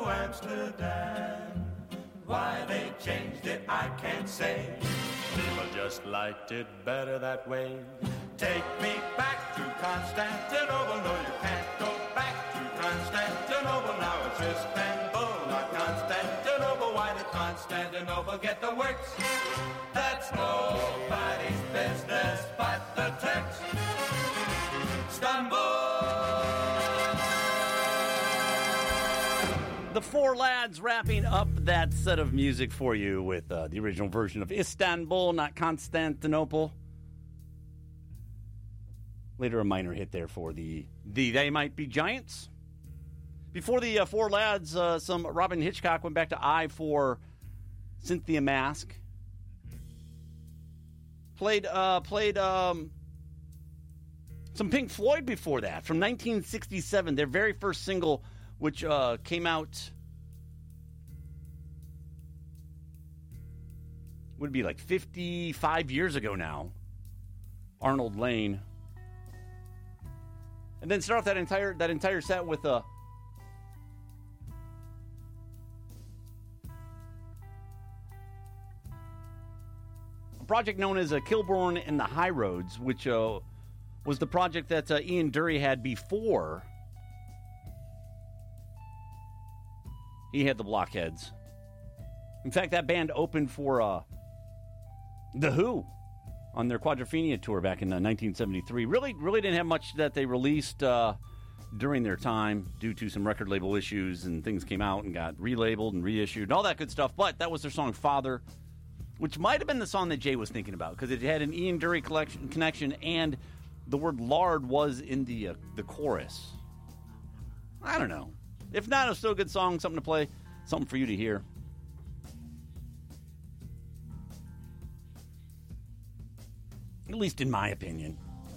Amsterdam. Why they changed it, I can't say. People just liked it better that way. Take me back to Constantinople. No, you can't go back to Constantinople. Now it's Istanbul, not Constantinople. Why did Constantinople get the works? That's nobody's business but the Turks. Istanbul. The Four Lads wrapping up that set of music for you with the original version of Istanbul, not Constantinople. Later, a minor hit there for the They Might Be Giants. Before the Four Lads, some Robin Hitchcock went back to I for Cynthia Mask. Played some Pink Floyd before that, from 1967, their very first single, which came out, would be like 55 years ago now. Arnold Lane. And then start off that entire set with a project known as Kilborn and the High Roads, which was the project that Ian Dury had before he had the Blockheads. In fact, that band opened for The Who on their Quadrophenia tour back in 1973. Really didn't have much that they released during their time due to some record label issues, and things came out and got relabeled and reissued and all that good stuff. But that was their song Father, which might have been the song that Jay was thinking about because it had an Ian Dury connection, and the word lard was in the chorus. I don't know. If not, it's still a good song, something to play, something for you to hear. At least in my opinion.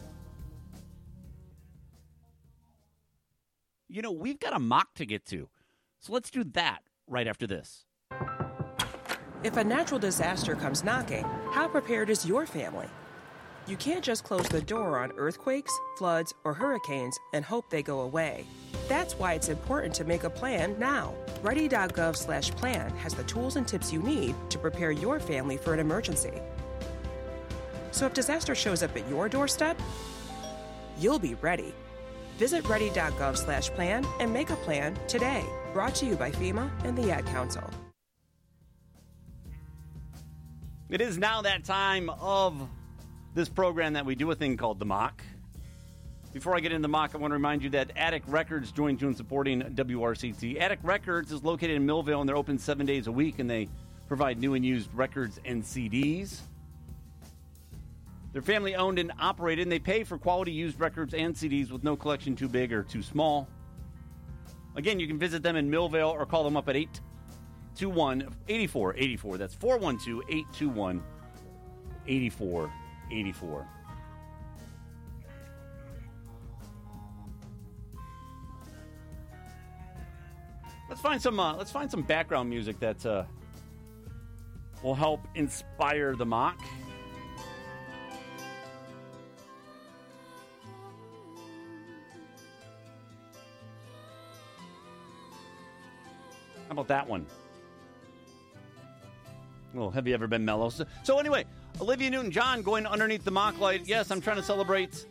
You know, we've got a mock to get to. So let's do that right after this. If a natural disaster comes knocking, how prepared is your family? You can't just close the door on earthquakes, floods, or hurricanes and hope they go away. That's why it's important to make a plan now. Ready.gov/plan has the tools and tips you need to prepare your family for an emergency. So if disaster shows up at your doorstep, you'll be ready. Visit ready.gov/plan and make a plan today. Brought to you by FEMA and the Ad Council. It is now that time of this program that we do a thing called The Mock. Before I get into the mock, I want to remind you that Attic Records joined you in supporting WRCT. Attic Records is located in Millville, and they're open 7 days a week, and they provide new and used records and CDs. They're family-owned and operated, and they pay for quality used records and CDs with no collection too big or too small. Again, you can visit them in Millville or call them up at 821-8484. That's 412-821-8484. Let's find some background music that will help inspire the mock. How about that one? Well, have you ever been mellow? So anyway, Olivia Newton-John going underneath the mock light. Yes, I'm trying to celebrate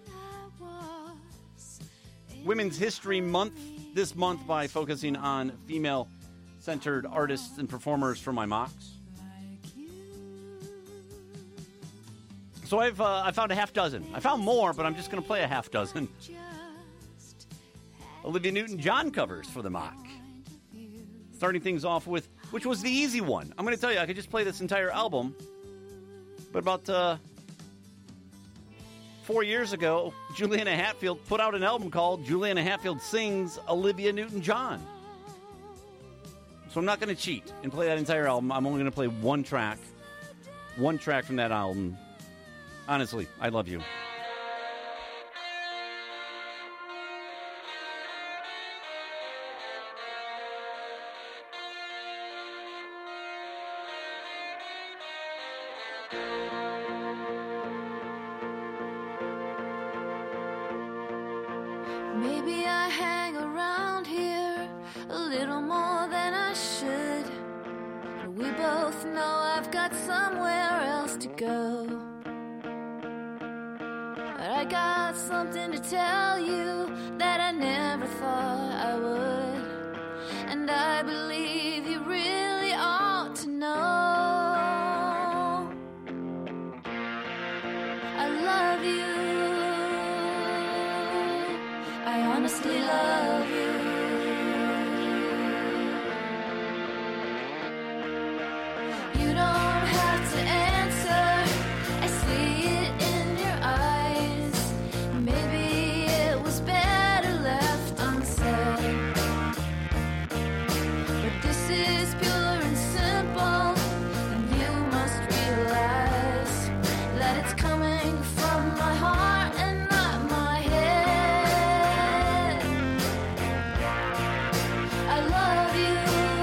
Women's History Month this month by focusing on female-centered artists and performers for my mocks. So I found a half dozen. I found more, but I'm just going to play a half dozen Olivia Newton-John covers for the mock. Starting things off with, which was the easy one. I'm going to tell you, I could just play this entire album. But about 4 years ago, Juliana Hatfield put out an album called Juliana Hatfield Sings Olivia Newton-John. So I'm not going to cheat and play that entire album. I'm only going to play one track from that album. Honestly, I love you. Maybe I hang around here a little more than I should. But we both know I've got somewhere else to go. But I got something to tell you that I never thought I would. And I believe you really ought to know. I love you. I honestly love you. You don't have to answer. I see it in your eyes. Maybe it was better left unsaid. But this is pure and simple, and you must realize that it's coming from my heart and not my head. I love you.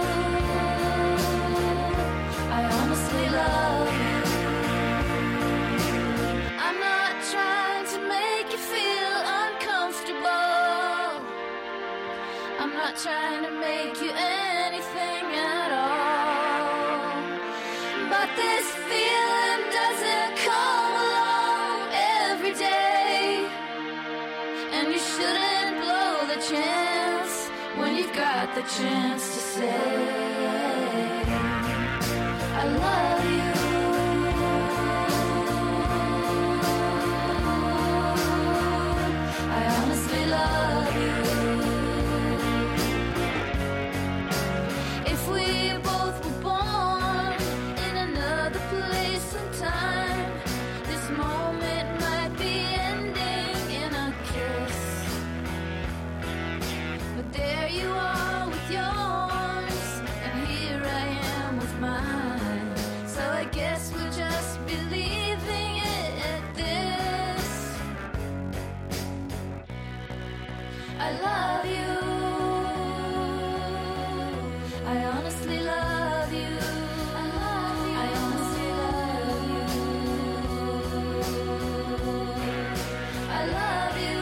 I honestly love you. I'm not trying to make you feel uncomfortable. I'm not trying to make you anything at all. But this feeling doesn't come along every day. And you shouldn't blow the chance when you've got the chance to say, I love you. I honestly love you. If we both were born in another place and time, this moment might be ending in a kiss. But there you are with yours, and here I am with mine. So I guess we'll just be leaving it at this. I love you. I honestly love you. I love you. I honestly love you. I love you.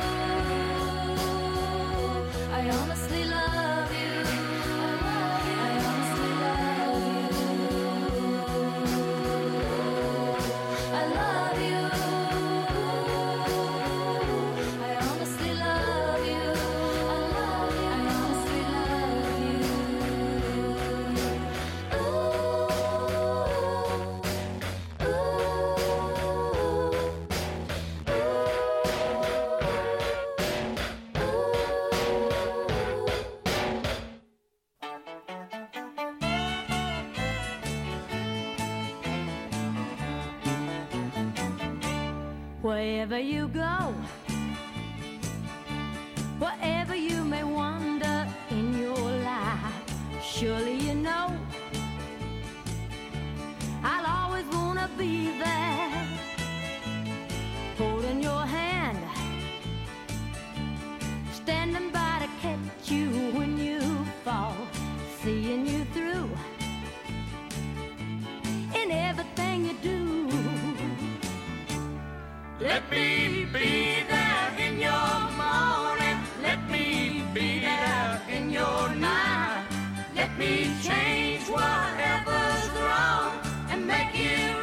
I honestly love you. I love you. I honestly love you. I love you. I honestly love you. I love you. I honestly love you. Wherever you go, wherever you may wander in your life, surely you know I'll always wanna be there, holding your hand, standing by to catch you when you fall, seeing you through in everything you do. Let me be there in your morning. Let me be there in your night. Let me change whatever's wrong and make it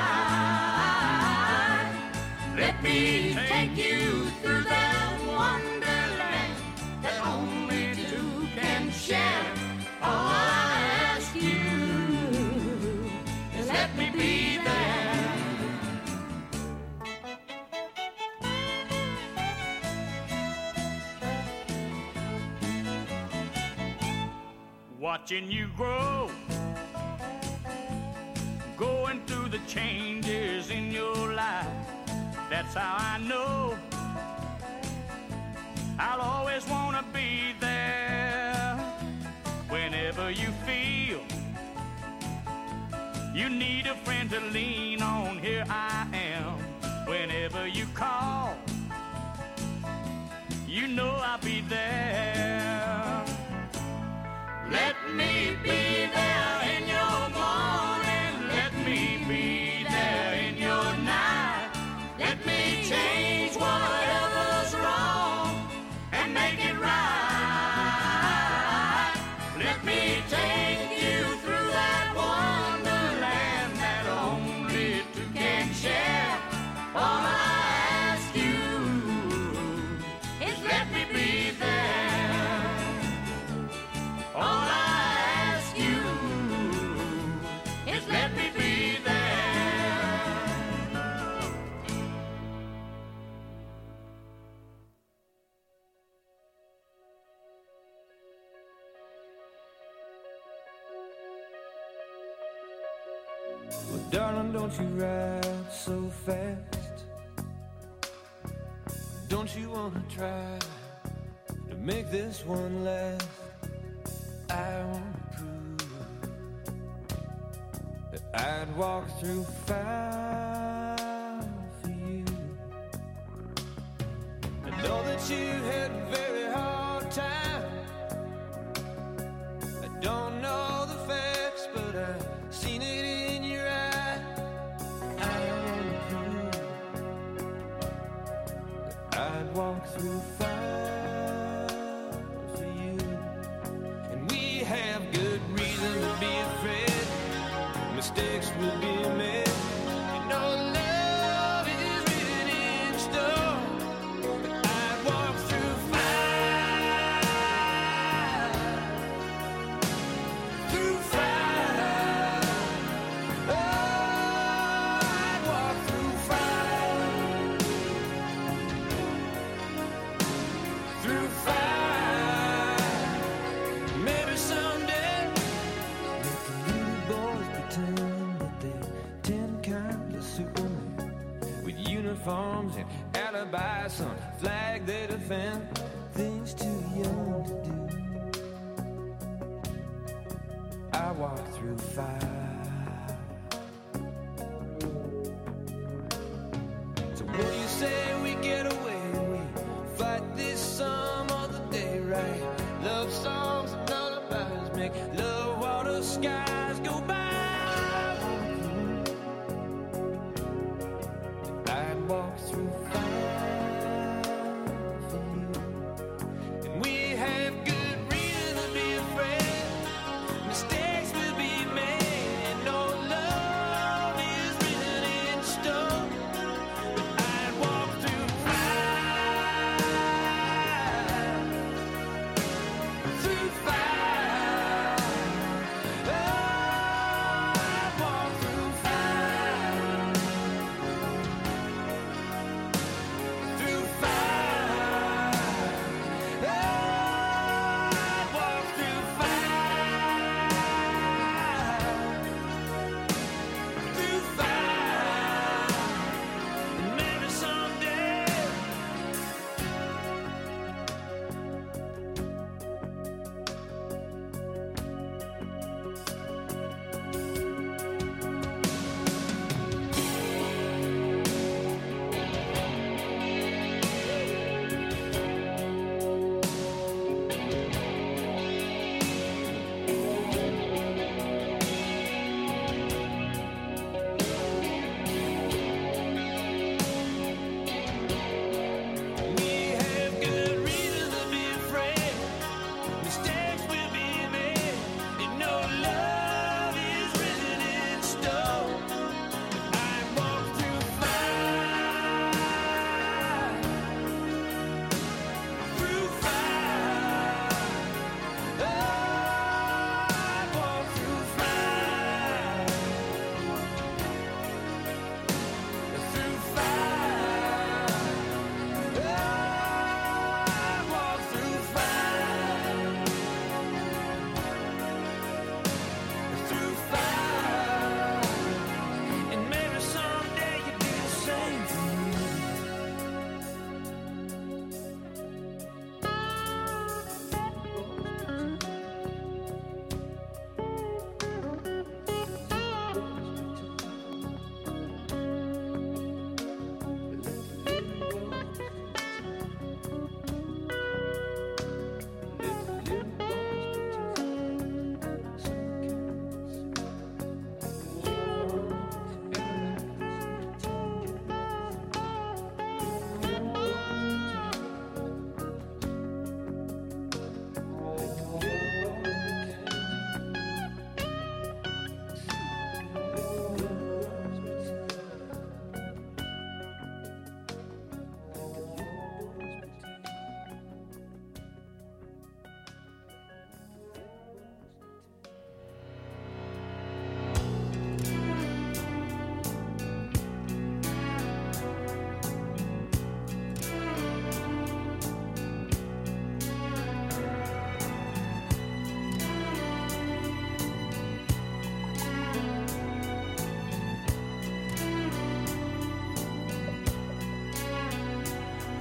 right. Let me take you through that wonderland that only two can share. All I ask you is let me be there. Watching you grow, going through the changes in your life. That's how I know I'll always want to be there. Whenever you feel you need a friend to lean on, here I am. Whenever you call, you know I'll be there. Let me be there in your morning. Let me be there in your night. Let me change whatever's wrong and make it right. Darling, don't you ride so fast. Don't you wanna try to make this one last? I wanna prove that I'd walk through fire for you. I know that you had a very hard time. I don't know the facts, but I've seen it in your eye. I wanna prove that I'd walk through fire for you. And we have good reason to be afraid. Mistakes will be made. You know love is written in stone. But I'd walk through fire. Through fire. Oh, I'd walk through fire. Through fire. Maybe someday make the little boys pretend that they're 10 kinds of Superman with uniforms and alibis on a flag they defend. Things too young to do. I walk through fire. So what do you say we get away? We fight this some other day, right? Love songs and lullabies make love water skies go by. I'd walk through fire for you. And we have good reason to be afraid. Mistakes will be made.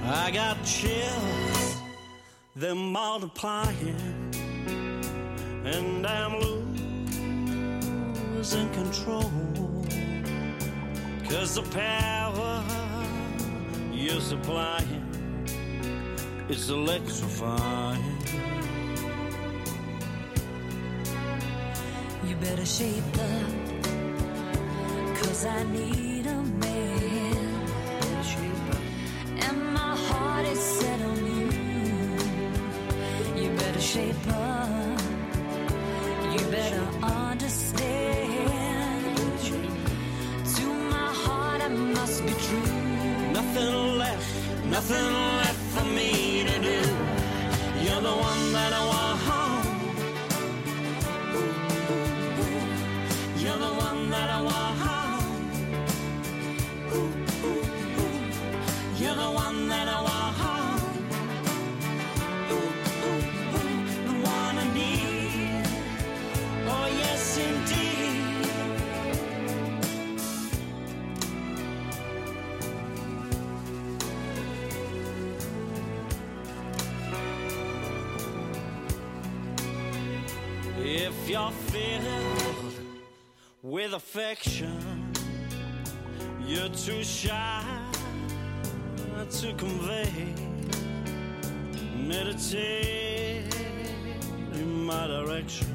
I got chills, they're multiplying, and I'm losing control. 'Cause the power you're supplying is electrifying. You better shape up, 'cause I need a man. And my heart is set on you. You better shape up. You better understand. To my heart I must be true. Nothing left for me to do. You're the one that I want. You're the one that I want. You're the one that I want. The one I need. Oh yes, indeed. If you're filled with affection, you're too shy to convey. Meditate in my direction.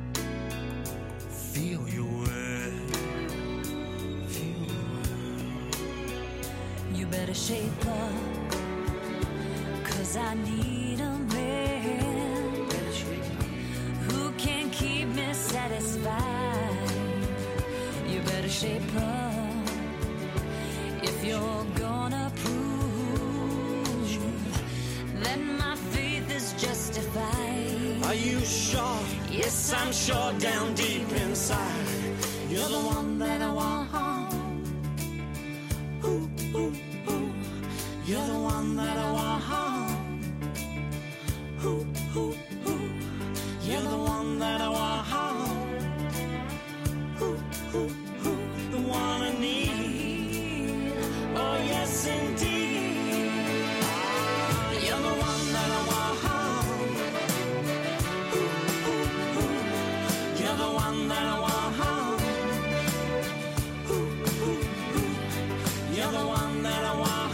Feel your way. Feel your way. You better shape up, 'cause I need a man who can keep me satisfied. You better shape up if you're gonna prove that my faith is justified. Are you sure? Yes, I'm sure down deep inside. You're the one that I want. Ooh, ooh, ooh. You're the one that I want. Ooh, ooh, ooh. You're the one that I want. Ooh, ooh, ooh. The one I need. Oh yes, indeed. You're the one that I want. Ooh, ooh, ooh. You're the one that I want. Ooh, ooh, ooh. You're the one that I want.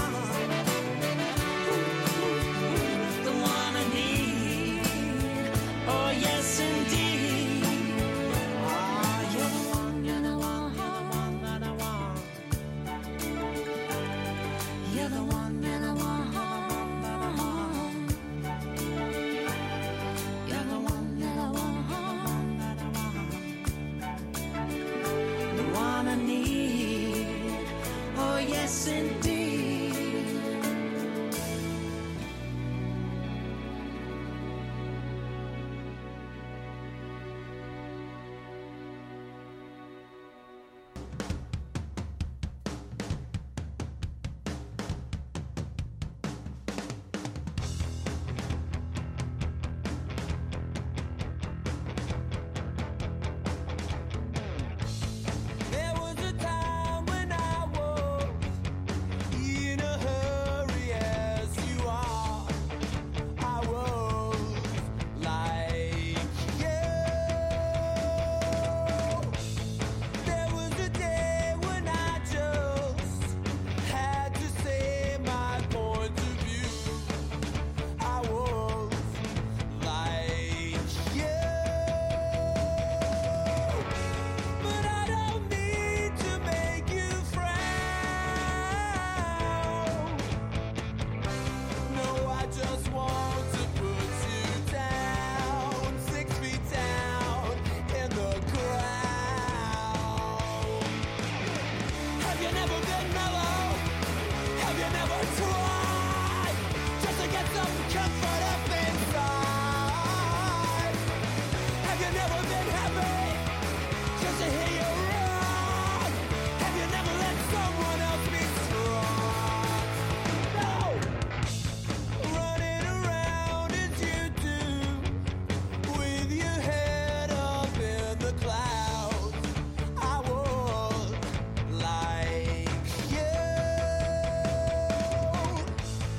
Ooh, ooh, ooh. The one I need. Oh yes, indeed. You're the one that I want. You're the one that I want. You're the one that I want. The one I need. Oh yes, indeed. There was a time when I was in a hurry as you are. I was like you. There was a day when I just had to say my point of view. I was like you. But I don't mean to make you frown. No, I just want to put you down, 6 feet down in the ground. Have you never been mellow? Have you never tried just to get some comfort up inside? Have you never been happy just to hear you run? Have you never let someone else be strong? No! Running around as you do, with your head up in the clouds. I was like you.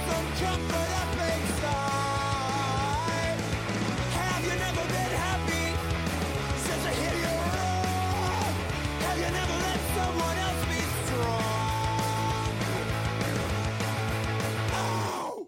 some comfort up inside. Have you never been happy since you hit your road? Have you never let someone else be strong? Oh!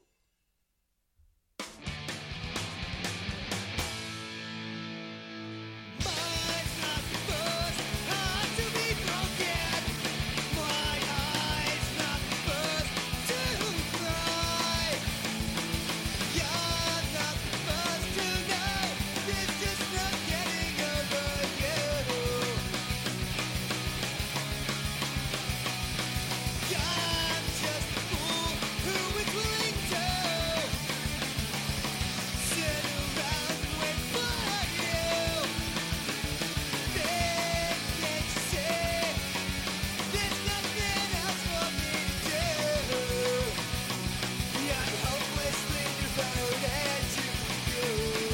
Mine's not the first heart to be broken. My eyes not the first to cry. You're not the first to know. It's just not getting over you. I'm just a fool who is willing to sit around and wait for you. Then can't you see there's nothing else for me to do? I'm hopelessly devoted to you.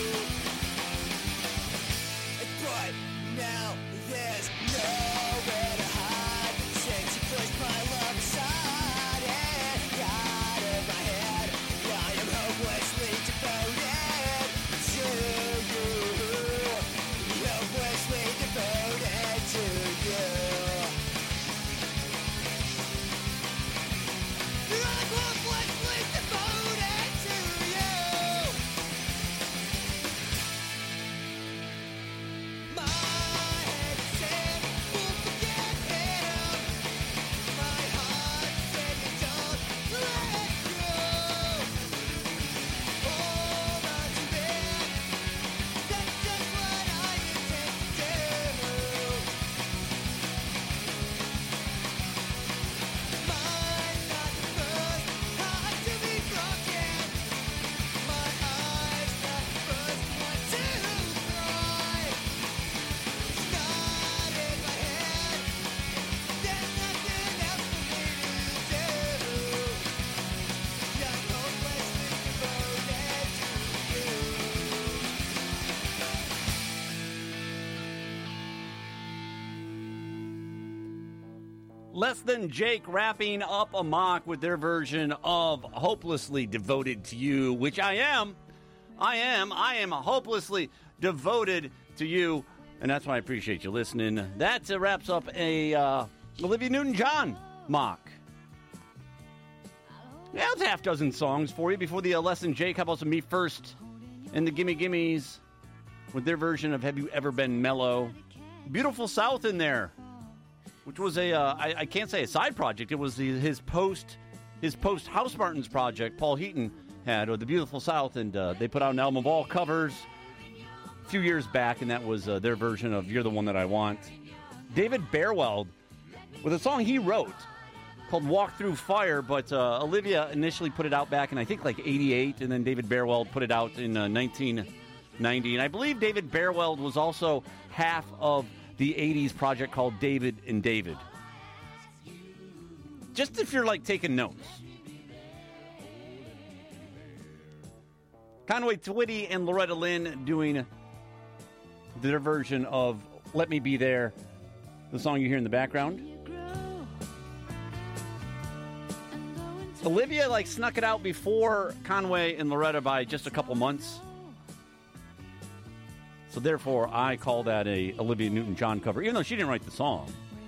But now there's nowhere to hide since you pushed my love aside and out of my head. I am hopelessly devoted to you. Hopelessly devoted to you. I'm hopelessly devoted to you. My head said we'll forget him. My heart said you don't let go. Hold on to it. That's just what I intend to do. Mine's not the first heart to be broken. My eyes not the first one to cry. It's not in my head. There's nothing else for me to do. I'm hopelessly devoted to you. Less Than Jake wrapping up Amok with their version of Hopelessly Devoted to You, which I am hopelessly devoted to you, and that's why I appreciate you listening. That wraps up a Olivia Newton-John mock. Yeah, it's a half dozen songs for you before the Less Than Jake. How about some Me First and the Gimme Gimmes with their version of Have You Ever Been Mellow? Beautiful South in there, which was I can't say a side project. It was his post House Martins project. Paul Heaton had The Beautiful South, and they put out an album of all covers a few years back, and that was their version of You're the One That I Want. David Bearweld with a song he wrote called Walk Through Fire, but Olivia initially put it out back in I think like 88, and then David Bearweld put it out in 1990. And I believe David Bearweld was also half of the 80s project called David and David. Just if you're like taking notes. Conway Twitty and Loretta Lynn doing their version of Let Me Be There, the song you hear in the background. Olivia snuck it out before Conway and Loretta by just a couple months. So therefore, I call that a Olivia Newton-John cover, even though she didn't write the song.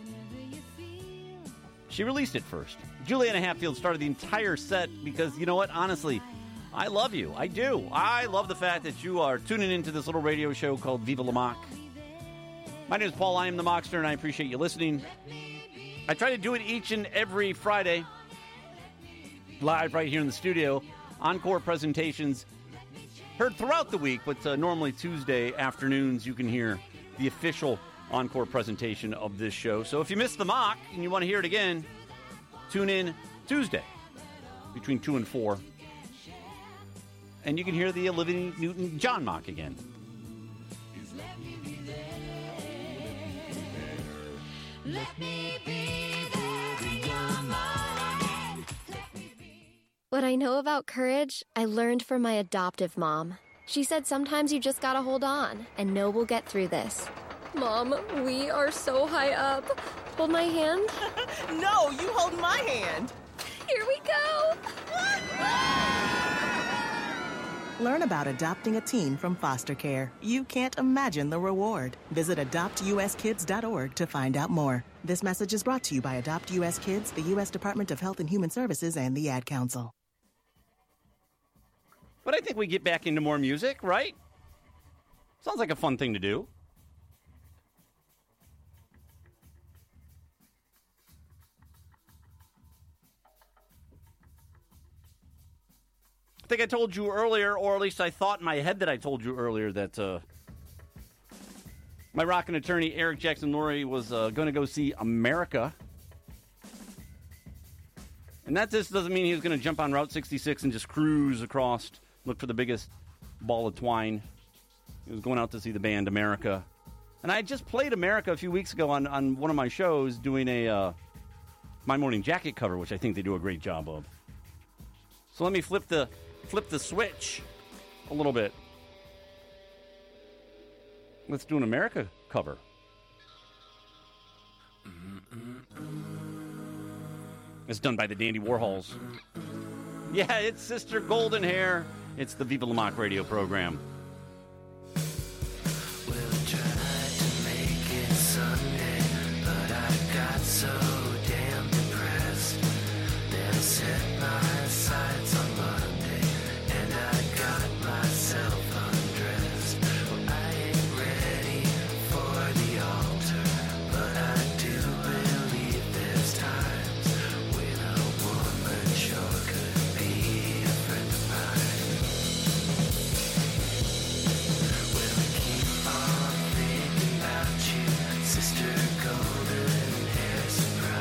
She released it first. Juliana Hatfield started the entire set because, you know what, honestly, I love you. I do. I love the fact that you are tuning into this little radio show called Viva La Mock. My name is Paul. I am the Mockster, and I appreciate you listening. I try to do it each and every Friday, live right here in the studio. Encore presentations heard throughout the week, but normally Tuesday afternoons you can hear the official encore presentation of this show. So if you missed the mock and you want to hear it again, tune in Tuesday between 2 and 4. And you can hear the Olivia Newton-John mock again. Let me be there in your mind. What I know about courage, I learned from my adoptive mom. She said sometimes you just gotta hold on and know we'll get through this. Mom, we are so high up. Hold my hand. No, you hold my hand. Here we go. Learn about adopting a teen from foster care. You can't imagine the reward. Visit adoptuskids.org to find out more. This message is brought to you by Adopt U.S. Kids, the U.S. Department of Health and Human Services, and the Ad Council. But I think we get back into more music, right? Sounds like a fun thing to do. I think I told you earlier, or at least I thought in my head that I told you earlier, that my rockin' attorney, Eric Jackson Lurie, was going to go see America. And that just doesn't mean he was going to jump on Route 66 and just cruise across, look for the biggest ball of twine. He was going out to see the band America. And I just played America a few weeks ago on one of my shows doing a My Morning Jacket cover, which I think they do a great job of. So let me flip the switch a little bit. Let's do an America cover. It's done by the Dandy Warhols. Yeah, it's Sister Golden Hair. It's the Viva La Mock radio program. We'll try to make it Sunday, but I got so damn depressed that I set my sights on Monday, and I got myself undressed. Well, I ain't ready for the altar, but I do believe there's times when a woman sure could be a friend of mine. Well, I keep on thinking about you, Sister Golden Hair Surprise.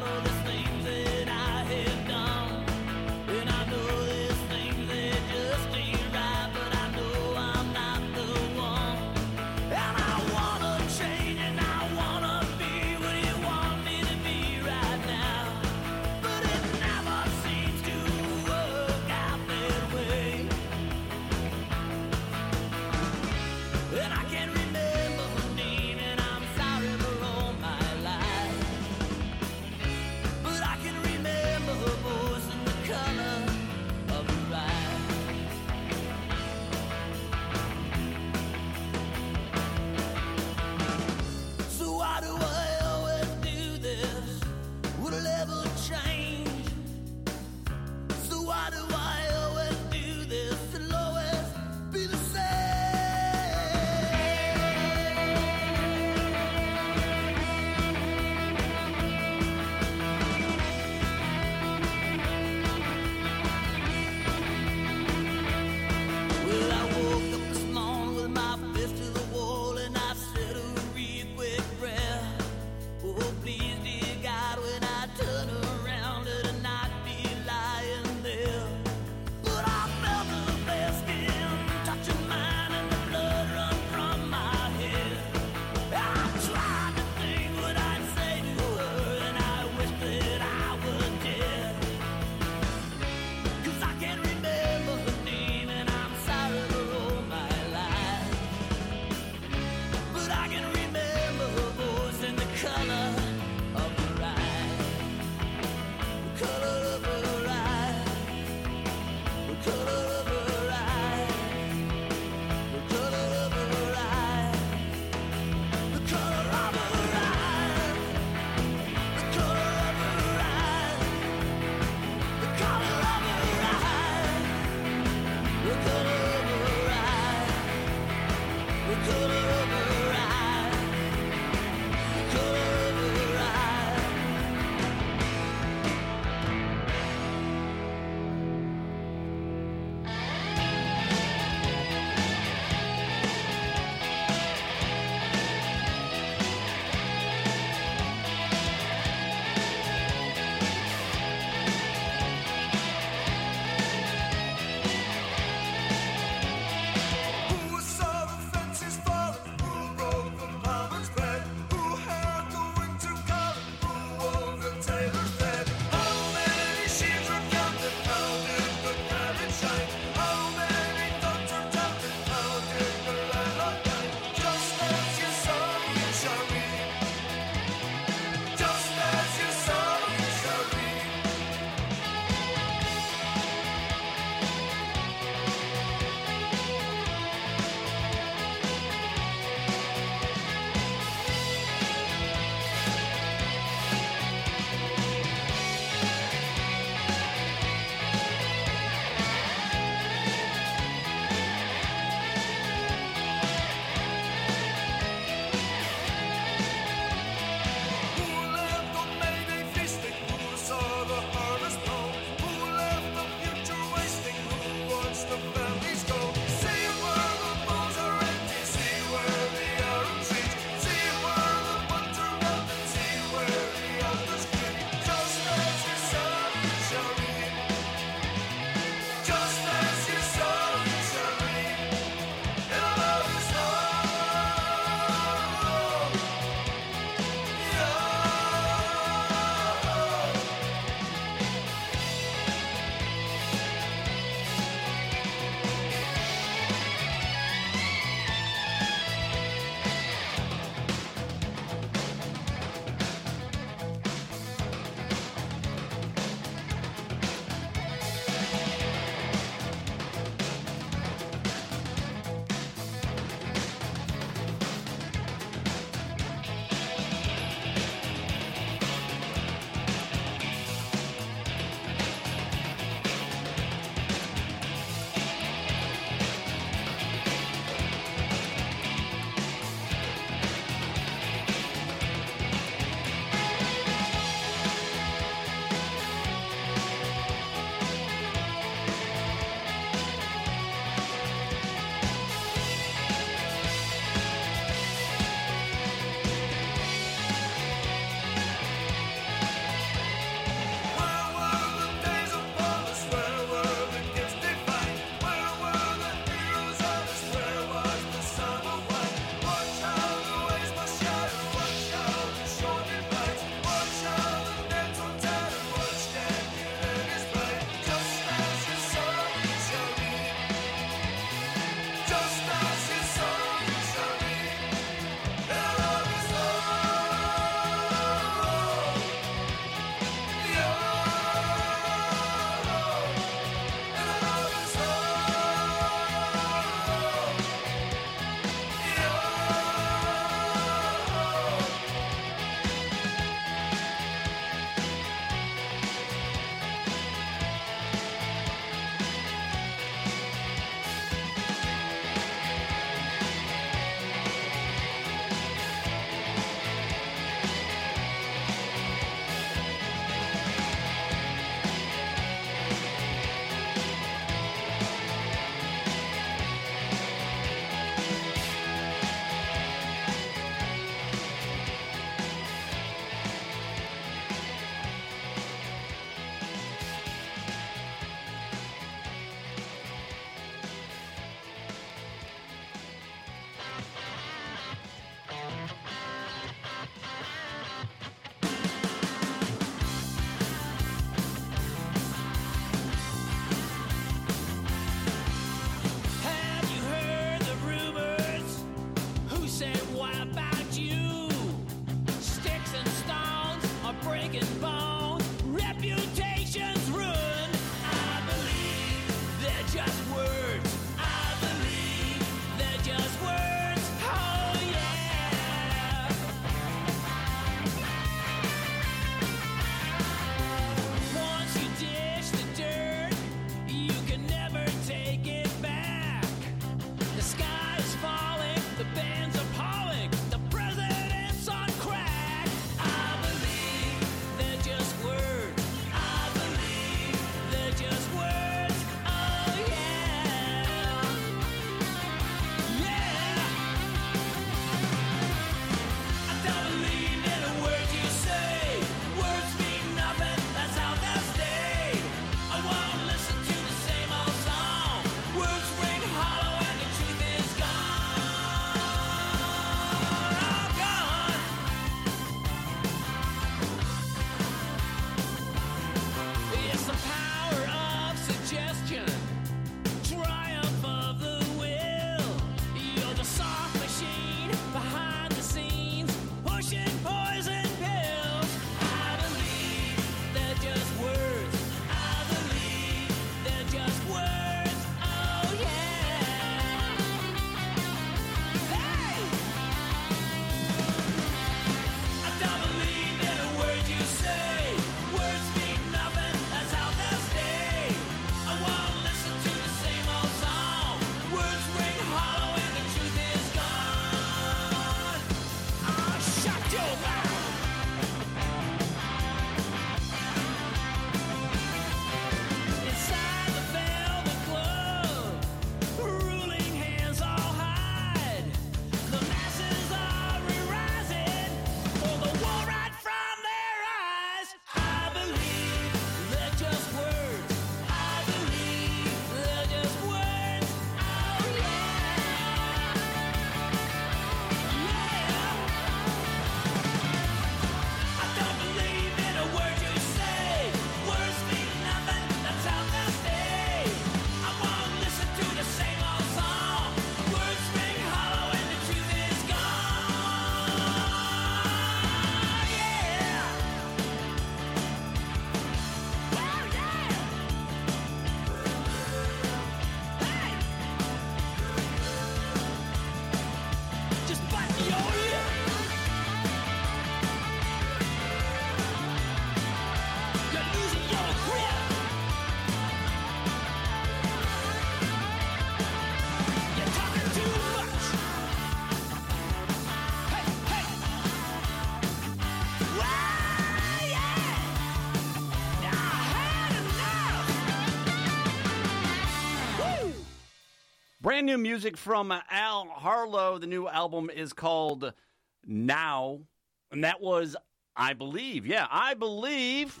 Brand new music from Al Harlow. The new album is called Now. And that was I Believe. Yeah, I Believe.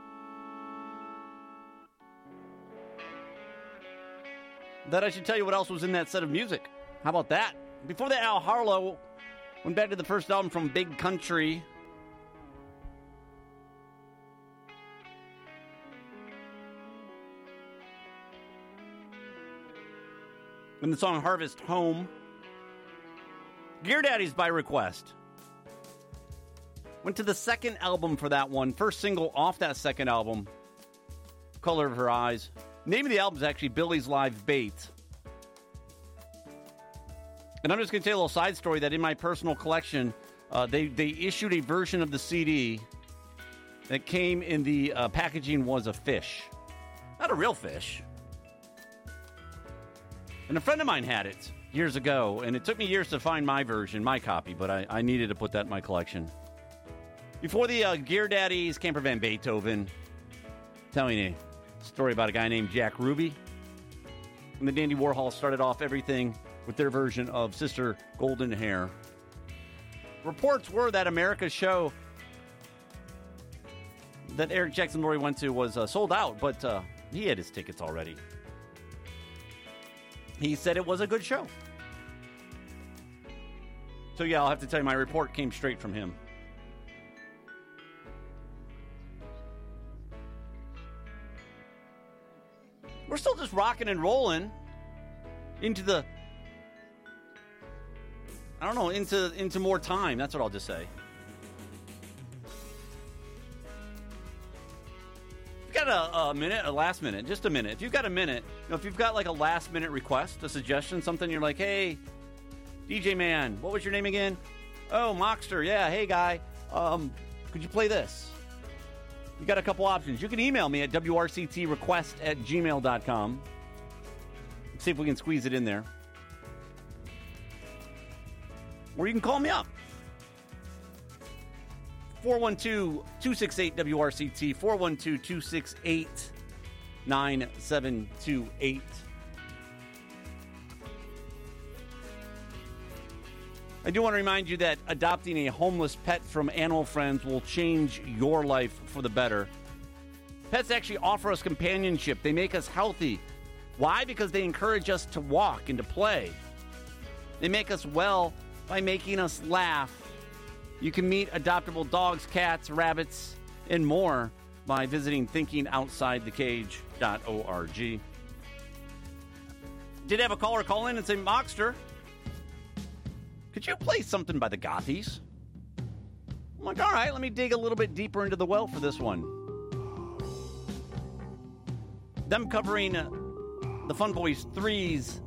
That I should tell you what else was in that set of music. How about that? Before that, Al Harlow went back to the first album from Big Country. And the song Harvest Home. Gear Daddy's by request. Went to the second album for that one. First single off that second album, Color of Her Eyes. Name of the album is actually Billy's Live Bait. And I'm just going to tell you a little side story that in my personal collection, they issued a version of the CD that came in the packaging was a fish. Not a real fish. And a friend of mine had it years ago, and it took me years to find my version, my copy, but I needed to put that in my collection. Before the Gear Daddies, Camper Van Beethoven, telling you a story about a guy named Jack Ruby. And the Dandy Warhol started off everything with their version of Sister Golden Hair. Reports were that America's show that Eric Jackson Laurie went to was sold out, but he had his tickets already. He said it was a good show. So yeah, I'll have to tell you, my report came straight from him. We're still just rocking and rolling into the, I don't know, into more time. That's what I'll just say. Got a minute, a last minute, just a minute. If you've got a minute, if you've got like a last minute request, a suggestion, something you're like, hey, DJ man, what was your name again? Oh, Moxter. Yeah, hey guy, could you play this? You got a couple options. You can email me at wrctrequest@gmail.com. See if we can squeeze it in there. Or you can call me up. 412-268-WRCT, 412-268-9728. I do want to remind you that adopting a homeless pet from Animal Friends will change your life for the better. Pets actually offer us companionship. They make us healthy. Why? Because they encourage us to walk and to play. They make us well by making us laugh. You can meet adoptable dogs, cats, rabbits, and more by visiting thinkingoutsidethecage.org. Did have a caller call in and say, Moxter, could you play something by the Gothies? I'm like, all right, let me dig a little bit deeper into the well for this one. Them covering the Fun Boys 3's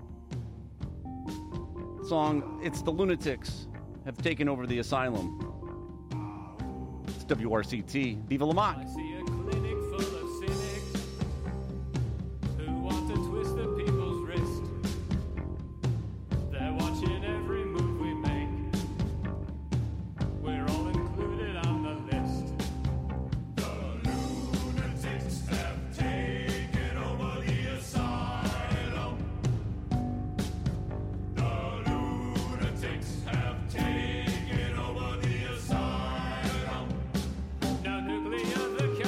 song, It's the Lunatics Have Taken Over the Asylum. It's WRCT. Viva La Motte. I see a clinic full of cynics who want to twist the people's wrist. They're watching every move we make. We're all included on the list. The lunatics have taken over the asylum. The lunatics have taken over the asylum. Now nuclear the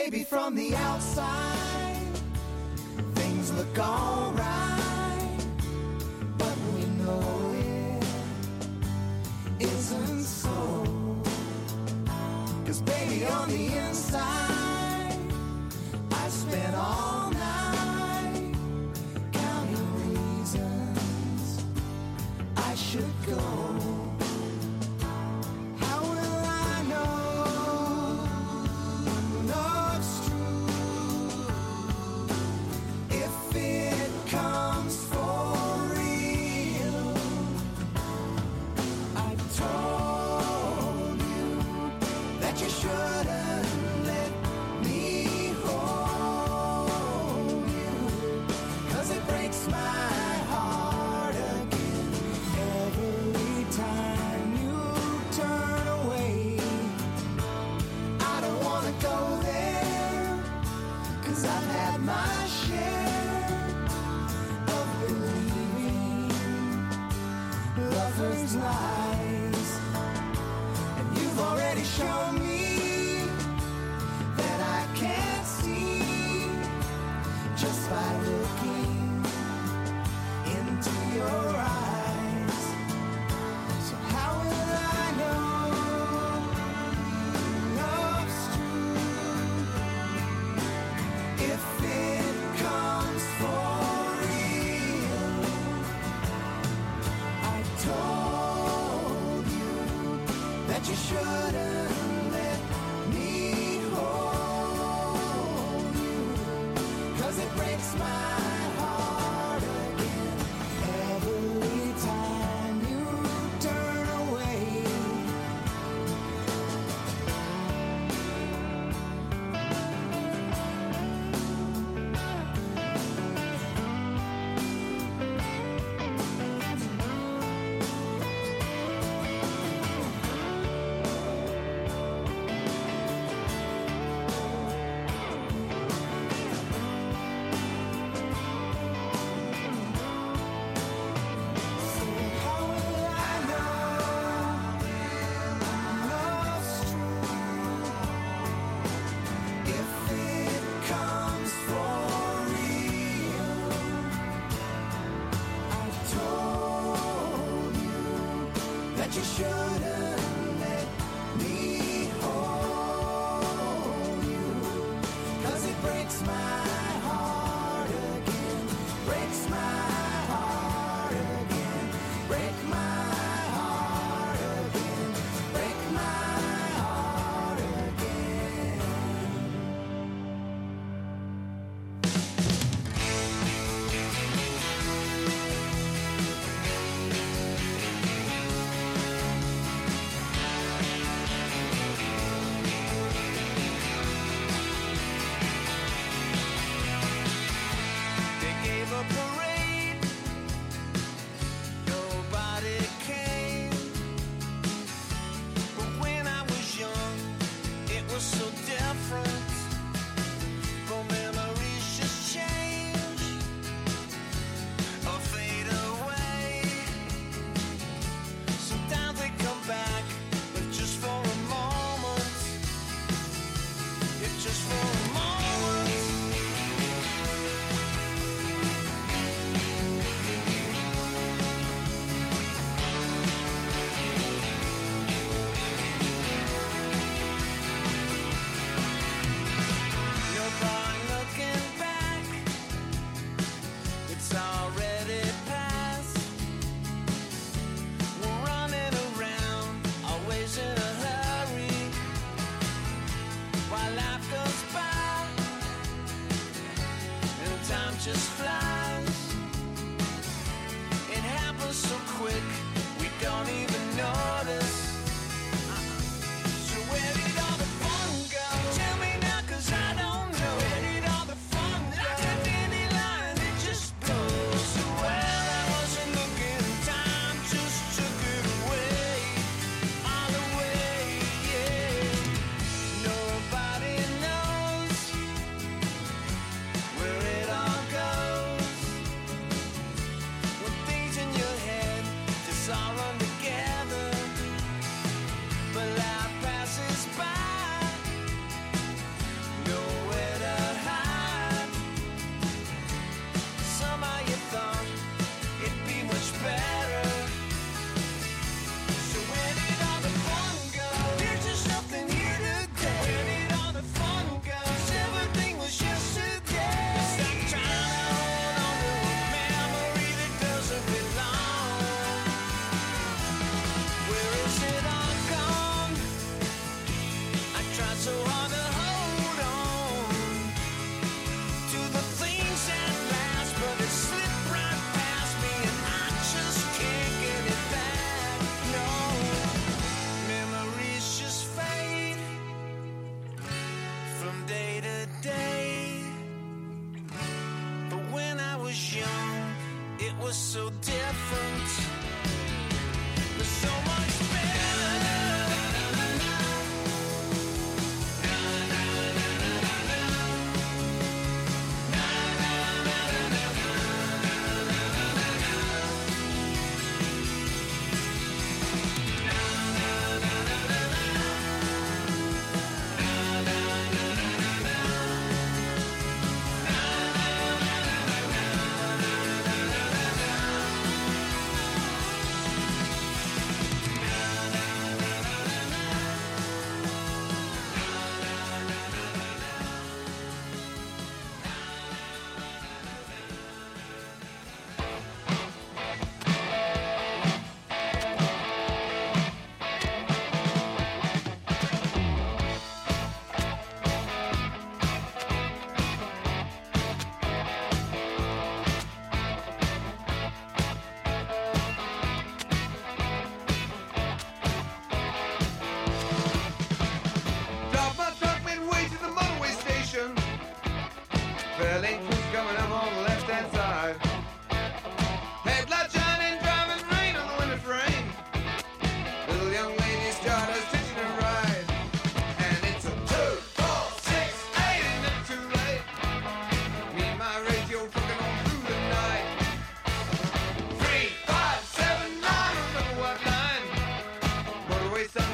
Maybe from the outside, things look alright, but we know it isn't so. 'Cause baby, on the inside, I spent all night counting reasons I should go. How will I know when love's true if it comes for real? I told you that you shouldn't let me hold you, 'cause it breaks my heart again every time you turn away. I don't wanna go there, 'cause I've had my share of believing lovers' lies, and you've already shown me that I can't see just by looking into your eyes. So how will I know love's true if it comes for real? I told you that you shouldn't let me hold you, 'cause it breaks my heart again every time you turn away. So how will I know love's true if it comes for real? I told you that you shouldn't let me hold you, 'cause it breaks my heart again, breaks my heart again, break my heart again, break my heart again. They gave a parade, nobody came. But when I was young, it was so different. For memories just change or fade away. Sometimes they come back, but just for a moment. It's just for a moment. No point looking back, it's already past. We're running around, always in a hurry, while life goes by and time just flies. It happens so quick, we don't even notice. So where did all the fun go? Tell me now, 'cause I don't know. Where did all the fun go? Like a dandelion, it just blows. So well, I wasn't looking, time just took it away, all away, yeah. Nobody knows where it all goes. When things in your head just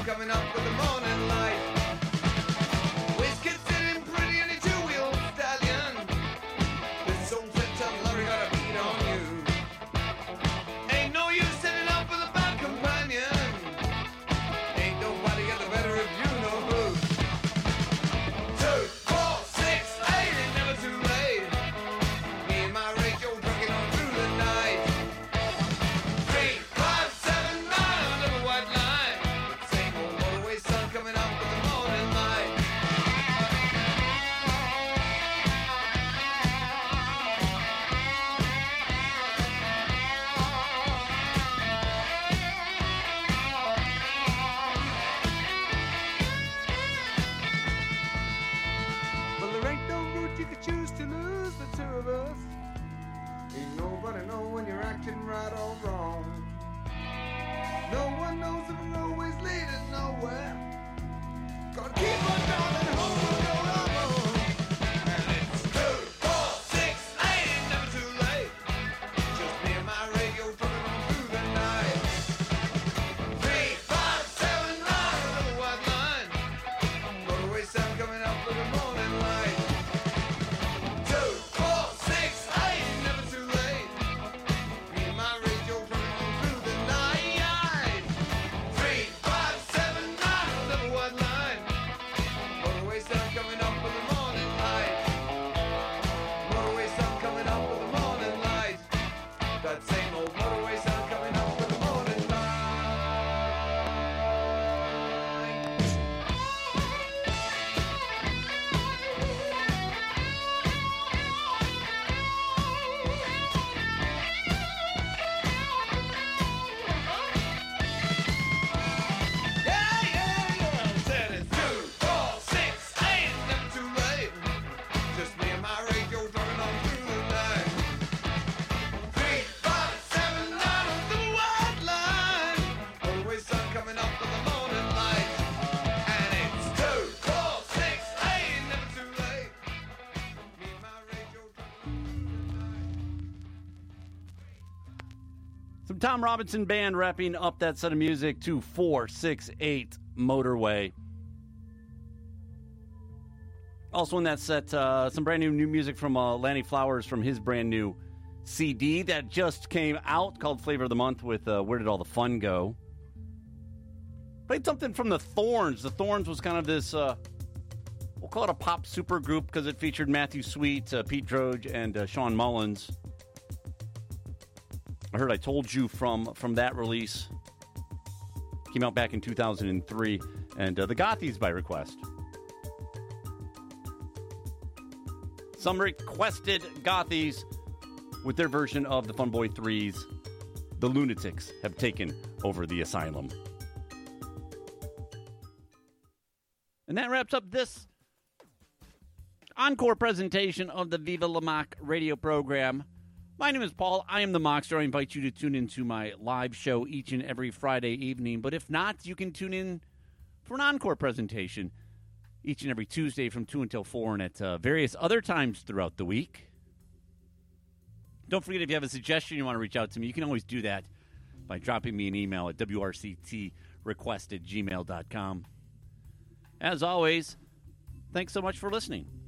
coming up with the morning light. Whiskey sitting pretty in a two-wheel stallion. This old set-top lorry got a beat on you. Ain't no use sitting up with a bad companion. Ain't nobody got the better of you, no who. 2, 4, 6, 8, ain't never too late. Me and my radio trucking on through the night. 3, 5, 7, 9, under the white line. Same old motorway sun coming up with the morning light. Well, there ain't no route you could choose to lose the two of us. Ain't nobody know when you're acting right or wrong. No one knows if we're always leading nowhere. Gotta keep on driving home, we'll go alone. And it's 2, 4, 6, 8, ain't never too late. Just me and my radio trucking on through the night. 3, 5, 7, 9, another white line. Motorway sound coming up with the morning light. 2, 4, 6, 8, ain't never too late. Me and my radio trucking on through the night. 3, 5, 7, 9, another white line. Motorway sound coming up with the morning light. Motorway sound coming up with the morning light. That same old motorway sound coming up with the morning light. Yeah, yeah, yeah. Said it's 2, 4, 6, 8, never too late. Just me and my radio driving on through the night. 3, 5, 7, 9, on the white line. Motorway sun coming up with the morning light. And it's 2, 4, 6, 8, never too late. Me and my radio driving on through the night. Some Tom Robinson Band wrapping up that set of music to 468 Motorway. Also in that set, some brand new music from Lanny Flowers from his brand new CD that just came out called Flavor of the Month with Where Did All the Fun Go? Played something from the Thorns. The Thorns was kind of this, we'll call it a pop super group because it featured Matthew Sweet, Pete Droge, and Sean Mullins. I heard I Told You from that release. Came out back in 2003. And the Gothies by request. Some requested Gothies with their version of the Fun Boy 3's The Lunatics Have Taken Over the Asylum. And that wraps up this encore presentation of the Viva La Mock radio program. My name is Paul. I am the Mockster. I invite you to tune into my live show each and every Friday evening. But if not, you can tune in for an encore presentation each and every Tuesday from 2 until 4 and at various other times throughout the week. Don't forget, if you have a suggestion you want to reach out to me, you can always do that by dropping me an email at wrctrequest@gmail.com. As always, thanks so much for listening.